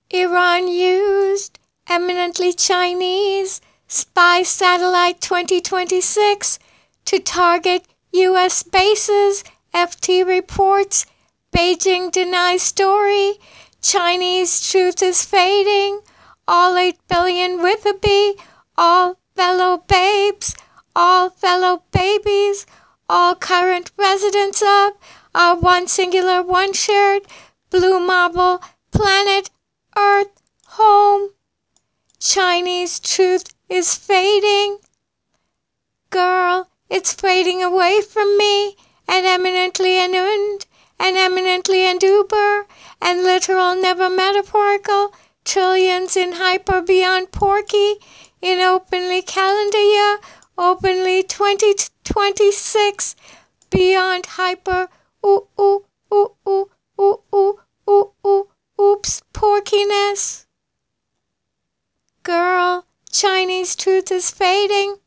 Iran used eminently Chinese spy satellite 2026 to target U.S. bases, FT reports. Beijing denies story. Chinese truth is fading. All 8 billion Witherby, all fellow babes, all fellow babies, all current residents of our one singular, one shared blue marble planet Earth home. Chinese truth is fading. Girl, it's fading away from me, and eminently and eminently and uber, and literal, never metaphorical, trillions in hyper beyond porky, in openly calendar year, openly 2026, beyond hyper, ooh, ooh, ooh, ooh, ooh, ooh, ooh, ooh, oops, porkiness. Girl, Chinese truth is fading.